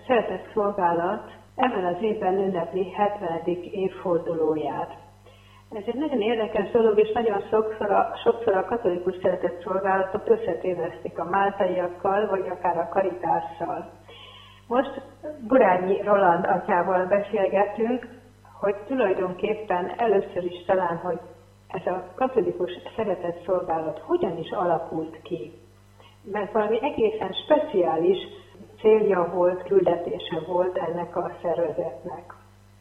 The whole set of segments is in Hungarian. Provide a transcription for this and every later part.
Szeretett Szolgálat ebben az évben ünnepli 70. évfordulóját. Ez egy nagyon érdekes dolog, és nagyon sokszor a katolikus szeretett szolgálatok összetévesztik a máltaiakkal, vagy akár a Caritásszal. Most Burányi Roland atyával beszélgetünk, hogy tulajdonképpen először is talán, hogy ez a katolikus szeretett szolgálat hogyan is alakult ki. Mert valami egészen speciális célja volt, küldetése volt ennek a szervezetnek.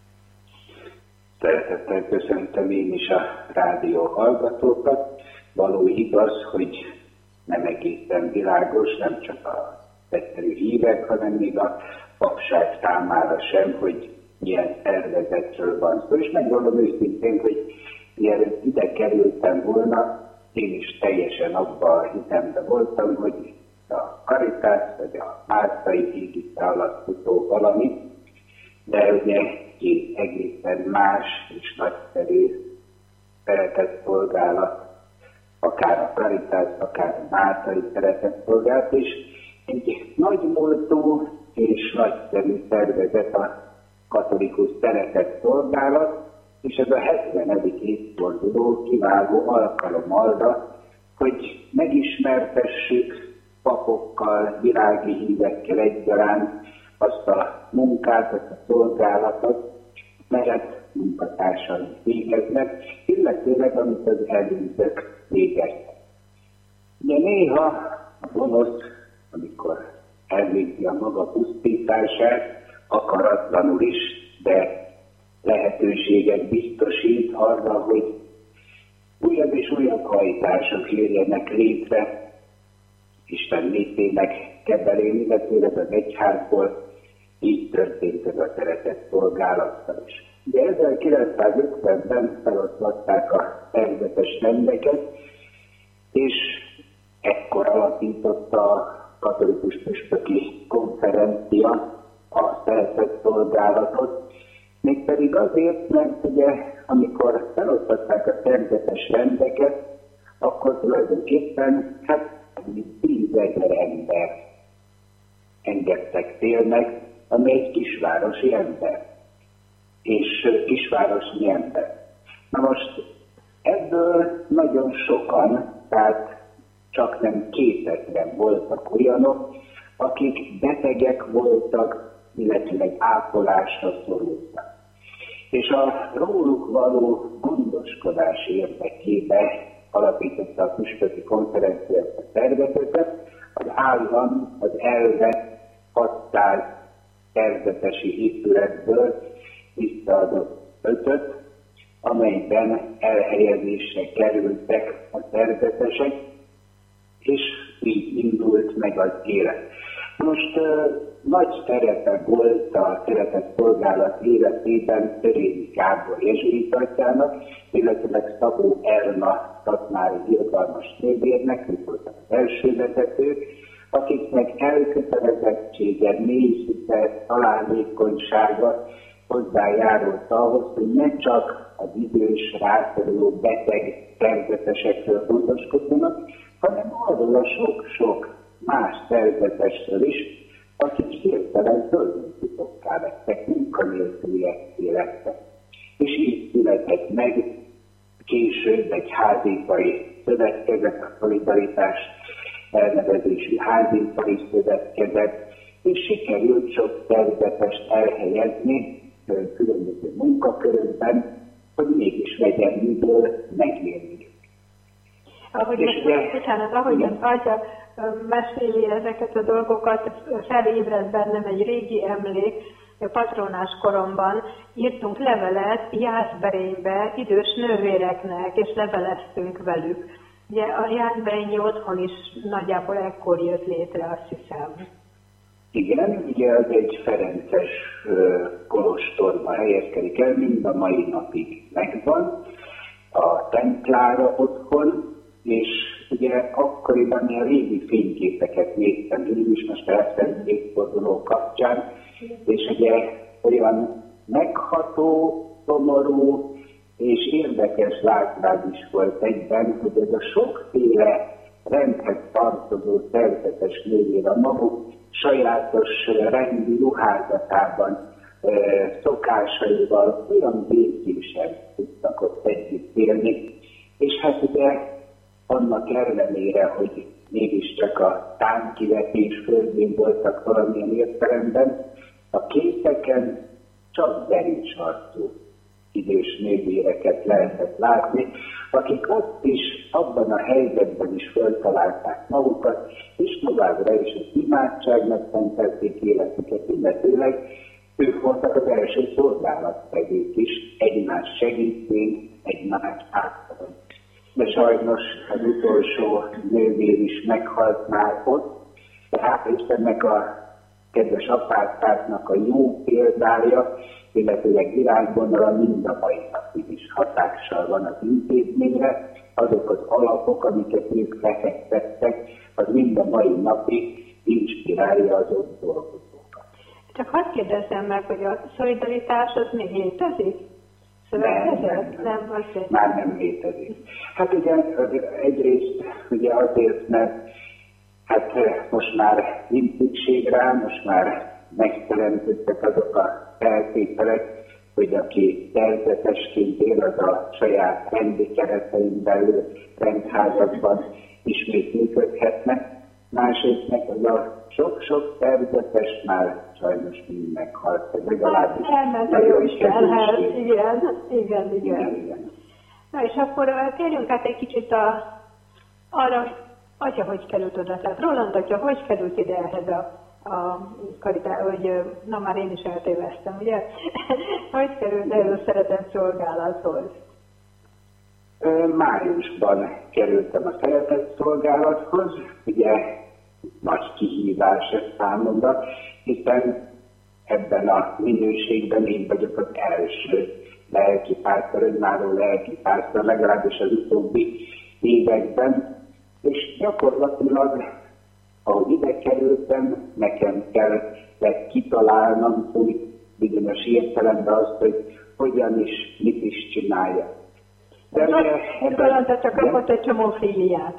Szeretettel köszöntöm én is a rádió hallgatókat. Való igaz, hogy nem egészen világos, nem csak a egyszerű hívek, hanem még a papság számára sem, hogy milyen szervezetről van szó. És megmondom őszintén, hogy mielőtt ide kerültem volna, én is teljesen abban a hitemben voltam, hogy a Caritas vagy a máltai hígitta alatt futó valami, de ugye két egészen más és nagyszerű szeretett szolgálat, akár a Caritas, akár a máltai szeretett szolgálat, és egy nagymúltú és nagyszerű szervezet a katolikus szeretett szolgálat, és ez a 70. évforduló kiváló alkalom arra, hogy megismertessük papokkal, világi hívekkel egyaránt azt a munkát, azt a szolgálatot, melyet munkatársai végeznek, illetőleg amit az előzők végeznek. Ugye néha a gonosz, amikor elvégzi a maga pusztítását, akaratlanul is, de lehetőséget biztosít arra, hogy újabb és újabb hajtások jöjjenek létre Isten népének kebelén, illetőleg az egyházból. Így történt ez a szeretett szolgálattal is. De 1950-ben feloszlatták a szerzetes rendeket, és ekkor alapította a katolikus püspöki konferencia a szeretett szolgálatot, mégpedig azért, mert ugye, amikor felosztatták a szerzetes rendeket, akkor tulajdonképpen 10 000 ember engedtek félnek, ami egy kisvárosi ember, és kisvárosi ember. Na most ebből nagyon sokan, tehát csak nem 2000-en voltak olyanok, akik betegek voltak, illetve ápolásra szorultak. És a róluk való gondoskodás érdekében alapította a püspöki konferencia ezt a szervezetet, az állam az elvett 600 szerzetesi épületből visszaadott 5-öt, amelyben elhelyezésre kerültek a szerzetesek, és így indult meg az élet. Most nagy szerepe volt a szeretett szolgálat életében Törényi Gábor jezsuitának, illetve Szabó Erna szatmári irgalmas nővérnek, ők voltak az első vezetők, akiknek elkötelezettsége, mély hite, találékonysága hozzájárult ahhoz, hogy ne csak az idős, rászoruló beteg szerzetesekről gondoskodjanak, hanem arról a sok-sok más szerzetesről is, akik hirtelen földöntitokká lettek, munkanélküliekké lettek. És így született meg később egy házipari szövetkezet, a Szolidaritás elnevezésű házipari szövetkezet, és sikerült sok szerzetest elhelyezni különböző munkakörökben, hogy mégis legyen miből megélni. Ahogy az atya meséli ezeket a dolgokat, felébred bennem egy régi emlék. Patronás koromban írtunk levelet Jászberénybe idős nővéreknek, és leveleztünk velük. Ugye a Jászberényi otthon is nagyjából ekkor jött létre, azt hiszem. Igen, ugye az egy ferences kolostorba helyezkedik el, mind a mai napig megvan a Templára otthon, és ugye akkoriban ilyen régi fényképeket néztem én is, most elszerint évforduló kapcsán, és ugye olyan megható, szomorú és érdekes látvány is volt egyben, hogy ez a sokféle rendhez tartozó szerzetes nővér a maguk sajátos rendi ruházatában, szokásaival olyan békésen tudtak ott együtt élni, és hát ugye annak ellenére, hogy mégiscsak a tánkivetés földjén voltak valamilyen értelemben, a képeken csak derűsarcú idős nővéreket lehetett látni, akik ott is, abban a helyzetben is föltalálták magukat, és továbbra is az imádságnak szentelték életüket, illetőleg ők voltak az első szolgálattevők is, egymás segítén, egymás átadon. De sajnos az utolsó nővér is meghalt már ott, tehát Istennek a kedves apácáknak a jó példája, illetőleg irányvonala mind a mai napig is hatással van az intézményre, azok az alapok, amiket ők lefektettek, az mind a mai napig inspirálja az ott dolgozókat. Csak hadd kérdezzem meg, hogy a szolidaritás az még létezik? Nem, már nem létezik. Hát ugye egyrészt ugye azért, mert hát most már nincs szükség rá, most már megteremtődtek azok a feltételek, hogy aki szerzetesként él, az a saját rendi keretein belül rendházakban ismét működhetne. Másrészt meg az a sok-sok szerzetes már sajnos mind meghalt. Ez legalábbis elment a Jóistenhez, igen. Na és akkor térjünk át egy kicsit arra, atya hogy került oda. Tehát Roland atya hogy került ide ehhez a hogy na már én is eltéveztem, ugye? Hogy került ehhez a szeretett szolgálathoz? Májusban kerültem a szeretett szolgálathoz, ugye nagy kihívás ez számomra, hiszen ebben a minőségben én vagyok az első lelkipásztor, önálló lelkipásztor, legalábbis az utóbbi években, és gyakorlatilag, ahogy ide kerültem, nekem kellett kitalálnom úgy bizonyos értelemben azt, hogy hogyan is, mit is csinálja. De csak kapott egy csomó filiát.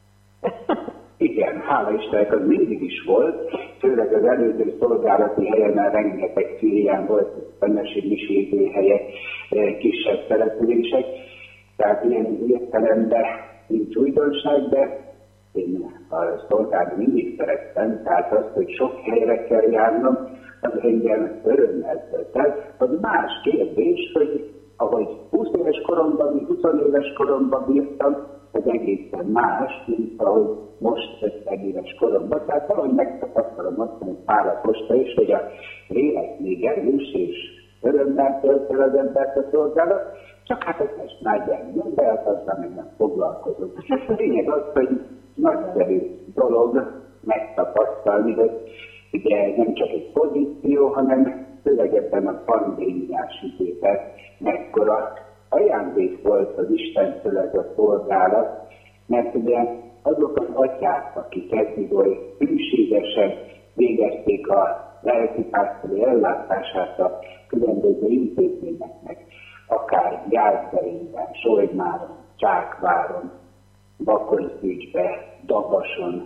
Igen, hála Istennek, az mindig is volt, főleg az előző szolgálati helyen rengeteg filián volt, Fennesi miségőhelyek, kisebb települések, tehát ilyen értelemben nincs újdonság, de én a szolgálat mindig szerettem, tehát azt, hogy sok helyre kell járnom, az engem örömmel tölt el. Az más kérdés, hogy ahogy 20 éves koromban, 20 éves koromban bírtam, az egészen más, mint ahogy most 50 éves koromban. Tehát valahogy megtapasztalom azt, hogy Pálaposta is, hogy a lélek még erős és örömmel tölt el az embert a szolgálat, csak hát ez most már gyengül, de hát azzal még nem foglalkozom. A lényeg az, hogy nagyszerű dolog megtapasztalni, hogy ugye nem csak egy pozíció, hanem főleg ebben a pandémiás időben mekkora ajándék volt az Istentől ez a szolgálat, mert ugye azok az atyák, akik eddig oly hűségesen végezték a lelkipásztori ellátását a különböző intézményeknek, akár Jászberényben, Solymáron, Csákváron, Bakonszűcsbe, Dabason,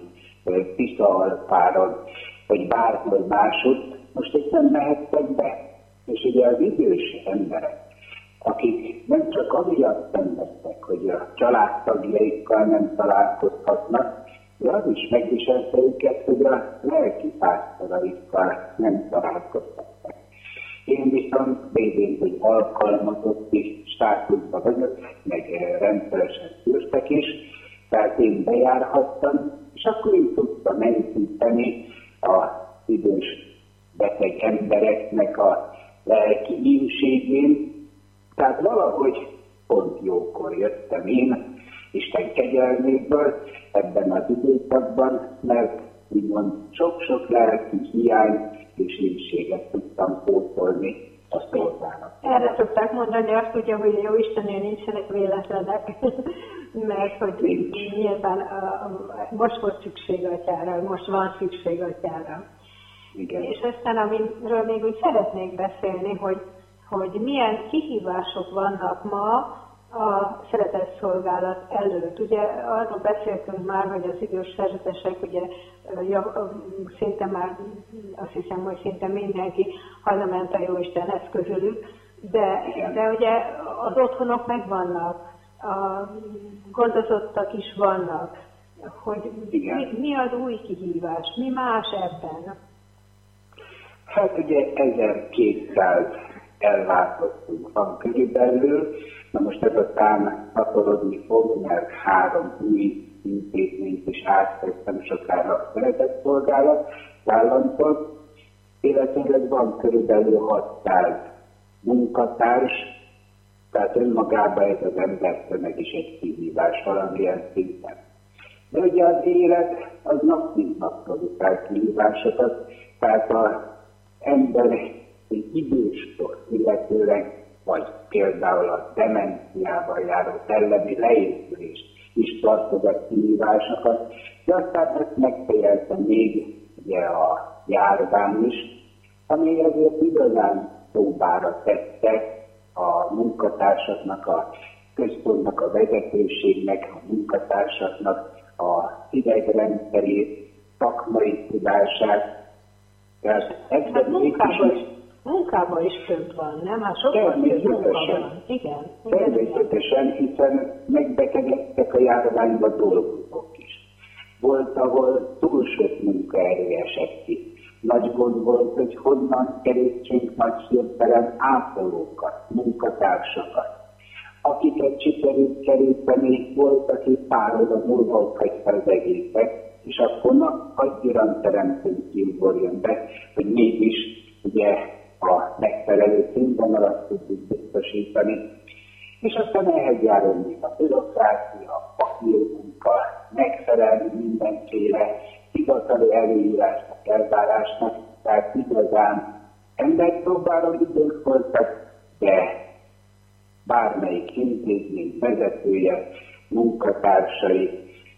Tiszaalpáron, vagy bárhol máshogy, most itt nem mehettek be. És ugye az idős emberek, akik nem csak amiatt szenvedtek, hogy a családtagjaikkal nem találkozhatnak, de az is megviselte őket, hogy a lelkipásztoraikkal nem találkozhatnak. Én viszont végén, hogy alkalmazotti státuszban vagyok, meg rendszeresen szűrtek is, tehát én bejárhattam, és akkor én tudtam mentíteni az idős beteg embereknek a lelki ínségén. Tehát valahogy pont jókor jöttem én Isten kegyelméből ebben az időszakban, mert úgymond sok-sok lelki hiány és ínséget tudtam pótolni a szolgálat. Erre szokták mondani azt, ugye, hogy jó Istennél nincsenek véletlenek, mert hogy nyilván most volt szükség atyára, most van szükség atyára. Igen. És aztán, amiről még úgy szeretnék beszélni, hogy milyen kihívások vannak ma a szeretetszolgálat előtt. Ugye arról beszéltünk már, hogy az idős szerzetesek ugye szinte már, azt hiszem, hogy szinte mindenki hazament a Jóistenhez közülük, de ugye az otthonok megvannak, a gondozottak is vannak, hogy mi az új kihívás, mi más ebben? Hát ugye 1200 ellátottunk van körülbelül, na most ez a szám szaporodni fog, mert 3 új intézményt is átvettem sokára a szeretetszolgálat államtól, illetve van körülbelül 600 munkatárs, tehát önmagában ez az embertömeg is egy kihívás valamilyen szinten. De ugye az élet az nap mint nap produkál kihívásokat, tehát az ember időskor, illetőleg vagy például a demenciával járó szellemi leépülés is tartogat kihívásokat, de aztán ezt megfejelte még ugye a járvány is, ami azért igazán szóbára tette a munkatársaknak, a központnak, a vezetőségnek, a munkatársaknak a idegrendszeri szakmai tudását. Hát munkában is több van, nem? Hát sokkal több munka van. Igen. Természetesen, hiszen megbetegedtek a járványba dolgozók is. Volt, ahol túl sok munkaerő esett ki. Nagy gond volt, hogy honnan kerítsünk nagy hirtelen ápolókat, munkatársakat. Akiket sikerült keríteni, volt, aki pár óra múlva ott hagyta az egészet, és akkor annyira teremtünk kiugorjon be, hogy mégis ugye a megfelelő színvonalat tudjuk biztosítani. És aztán ehhez járul még a bürokrácia, a papírmunka, megfelelni mindenféle hivatali előírásnak, elvárásnak, tehát igazán emberpróbáló idők voltak, de bármelyik intézmény vezetője, munkatársai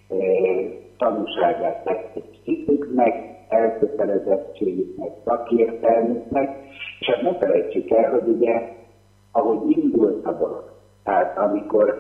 tanúságát tették hitüknek, elkötelezettségüknek, szakértelmüknek, és hát ne felejtsük el, hogy ugye, ahogy indult a dolog, tehát amikor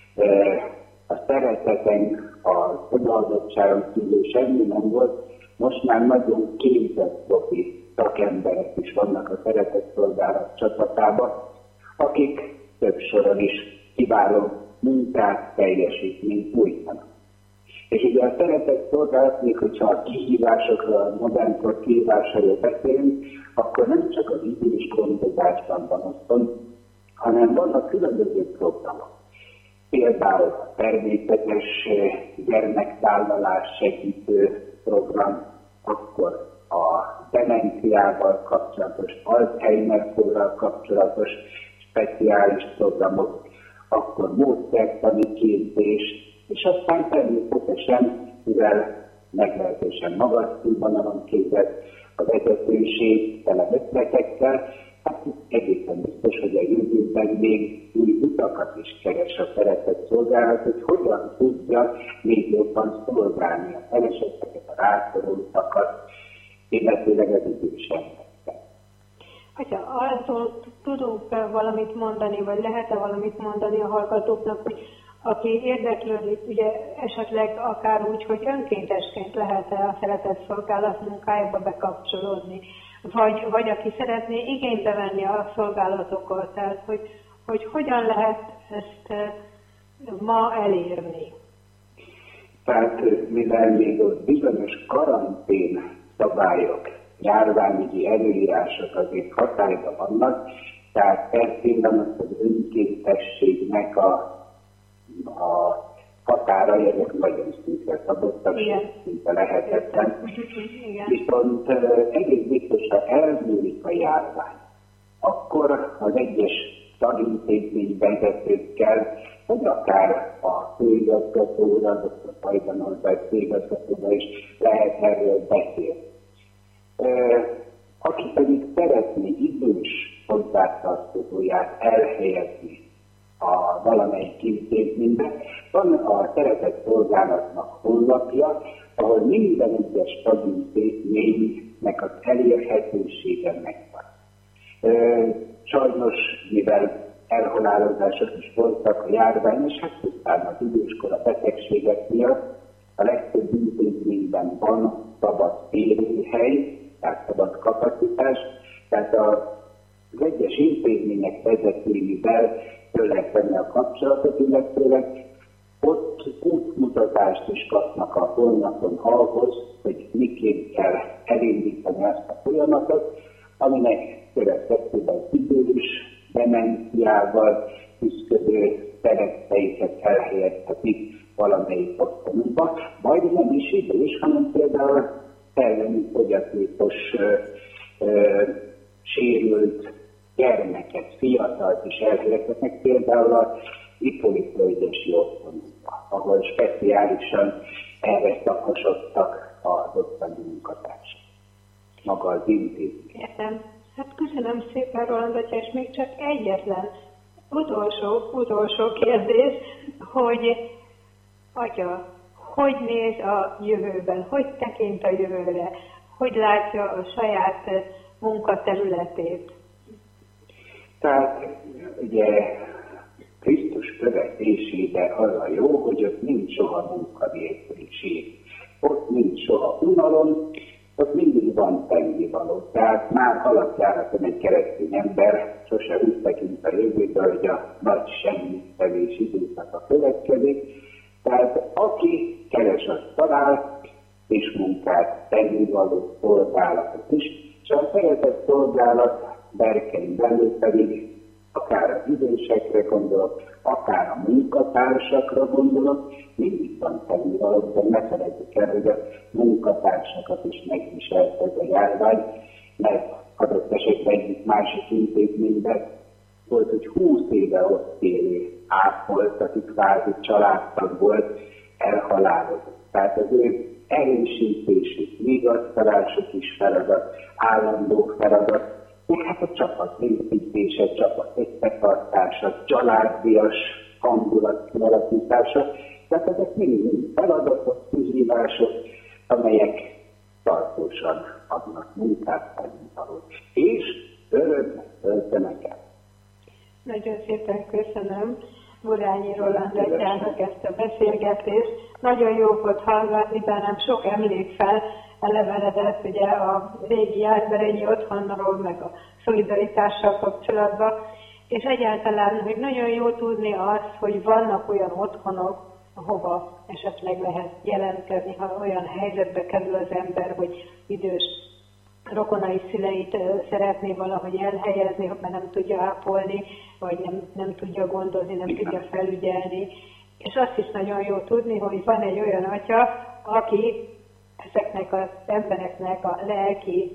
a szereteten, az odaadottságon kívül semmi nem volt, most már nagyon képzett profi szakemberek is vannak a szeretetszolgálat csapatában, akik több soron is kiváló munkát, teljesítményt nyújtanak. És ugye a szeretetszolgálat, még hogyha a kihívásokról, a modernkor kihívásairól beszélünk, akkor nem csak az idős gondozásban van otthon, hanem vannak különböző programok. Például a természetes gyermekvállalás segítő program, akkor a demenciával kapcsolatos, Alzheimer-kórral kapcsolatos speciális programok, akkor módszertani képzés, és aztán természetesen, mivel meglehetősen magas színvonalon képzett a vezetőség tele ötletekkel, hát egészen biztos, hogy a jövőben még új utakat is keres a szeretetszolgálat, hogy hogyan tudja még jobban szolgálni a feleségeket, a rászorultakat, illetőleg az idős embereket. Hogyha arról tudunk valamit mondani, vagy lehet-e valamit mondani a hallgatóknak, hogy aki érdeklődik, ugye esetleg akár úgy, hogy önkéntesként lehet-e a szeretetszolgálat munkájába bekapcsolódni, vagy aki szeretné igénybe venni a szolgálatokat, tehát hogy hogyan lehet ezt ma elérni? Tehát mivel még ott bizonyos karantén szabályok, járványügyi előírások azért hatályban vannak, tehát per pillanat az önkéntességnek a határai ezek nagyon szűkre szabottak, szinte lehetetlen. Viszont egész biztos, ha elmúlik a járvány, akkor az egyes tagintézmény vezetőkkel, vagy akár a főigazgatóra, Dr. Pajdan Albert főigazgatóra is lehet erről beszélni. Aki pedig szeretné idős hozzátartozóját elhelyezni a valamelyik intézménybe, van a szeretetszolgálatnak honlapja, ahol minden egyes tagintézménynek az elérhetősége megvan. Sajnos, mivel elhalálozások is voltak a járvány, és hát pusztán az időskor a betegségek miatt a legtöbb intézményben van szabad férőhely, tehát szabad kapacitás, tehát az egyes intézmények vezetőivel föl lehet venni a kapcsolatot, illetőleg ott útmutatást is kapnak a honlapon ahhoz, hogy miként kell elindítani ezt a folyamatot, aminek következtében idős, demenciával küzdő szeretteiket elhelyezhetik valamelyik otthonunkba, vagy nem is idős, hanem például szellemi fogyatékos sérült gyermeket, fiatalt is elhelyezhetnek, például a Hippolyt-völgyesi otthonunkba, ahol speciálisan erre szakosodtak az ottani munkatársak. Maga az intézmény. Értem. Hát köszönöm szépen, Roland atya, és még csak egyetlen utolsó kérdés, hogy atya, hogy néz a jövőben, hogy tekint a jövőre, hogy látja a saját munkaterületét? Tehát ugye Krisztus követésére az a jó, hogy ott nincs soha munkanélküliség. Ott nincs soha unalom, ott mindig van tennivaló. Tehát már alapjáraton egy keresztény ember sose úgy tekint a jövőbe, hogy a nagy semmittevés időszaka következik. Tehát aki keres, azt talál, és munkát, tennivaló szolgálatot is. És a szeretett szolgálat berkein belül pedig akár az idősekre gondolok, akár a munkatársakra gondolok, mindig van tennivaló, de ne felejtjük el, hogy a munkatársakat is megviselt ez a járvány, mert adott esetben egyik másik intézményben volt, hogy 20 éve ott élő ápolt, aki kvázi családtag volt, elhalálozott. Tehát az ő erősítésük, vigasztalásuk is feladat, állandó feladat, meg hát a csapat építése, csapat összetartása, családdias hangulat kialakítása. Tehát ezek mind feladatok, kihívások, amelyek tartósan adnak munkát, tennivalót. És öröknek töltenek el. Nagyon szépen köszönöm Burányi Roland atyának ezt a beszélgetést. Nagyon jó volt hallgatni, bennem sok emlék elevenedett ugye a régi Jászberényi otthonról, meg a szolidaritással kapcsolatban, és egyáltalán, hogy nagyon jó tudni azt, hogy vannak olyan otthonok, ahova esetleg lehet jelentkezni, ha olyan helyzetbe kerül az ember, hogy idős rokonai szüleit szeretné valahogy elhelyezni, mert nem tudja ápolni, vagy nem tudja gondozni, nem tudja felügyelni. És azt is nagyon jó tudni, hogy van egy olyan atya, aki ezeknek az embereknek a lelki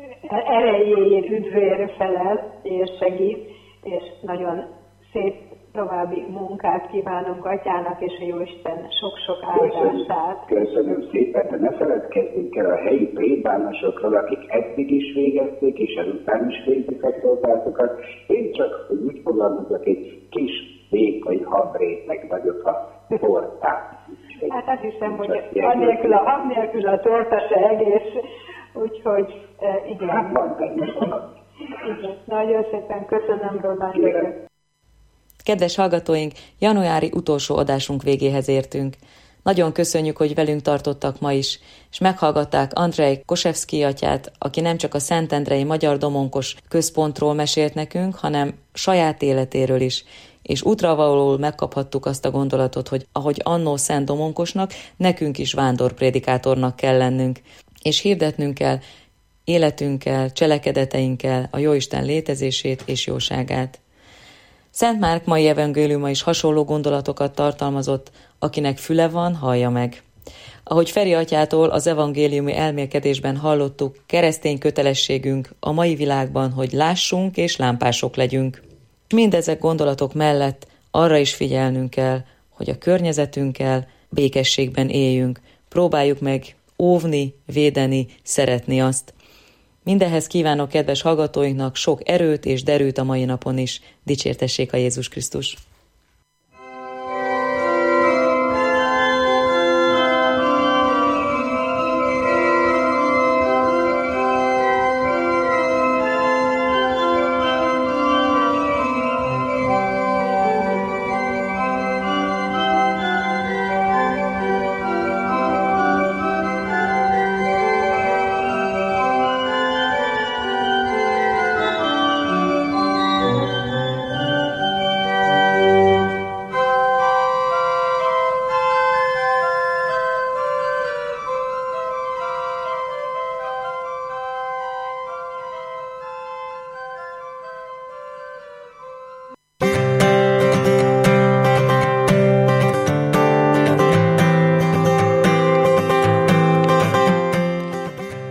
erejéért, üdvére felel és segít, és nagyon szép további munkát kívánunk atyának, és a Jóisten sok-sok áldását. Köszönöm szépen, de ne feledkezzünk el a helyi plébánosokról, akik eddig is végezték, és ezután is végzik a szolgálatokat. Én csak, hogy úgy fogalmazok, egy kis vékony habréteg vagyok a tortán. Hát azt hiszem, hogy anélkül a torta se egész, úgyhogy igen. Hát van benne valami. Igen. Nagyon szépen köszönöm, Roland. Kedves hallgatóink, januári utolsó adásunk végéhez értünk. Nagyon köszönjük, hogy velünk tartottak ma is, és meghallgatták Andrej Kosevszky atyát, aki nem csak a Szentendrei Magyar Domonkos Központról mesélt nekünk, hanem saját életéről is, és útravalóul megkaphattuk azt a gondolatot, hogy ahogy annó Szent Domonkosnak, nekünk is vándorprédikátornak kell lennünk, és hirdetnünk kell életünkkel, cselekedeteinkkel a Jóisten létezését és jóságát. Szent Márk mai evangéliuma is hasonló gondolatokat tartalmazott, akinek füle van, hallja meg. Ahogy Feri atyától az evangéliumi elmélkedésben hallottuk, keresztény kötelességünk a mai világban, hogy lássunk és lámpások legyünk. Mindezek gondolatok mellett arra is figyelnünk kell, hogy a környezetünkkel békességben éljünk, próbáljuk meg óvni, védeni, szeretni azt. Mindehhez kívánok kedves hallgatóinknak sok erőt és derűt a mai napon is. Dicsértessék a Jézus Krisztus!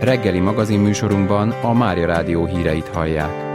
Reggeli magazinműsorunkban a Mária Rádió híreit hallják.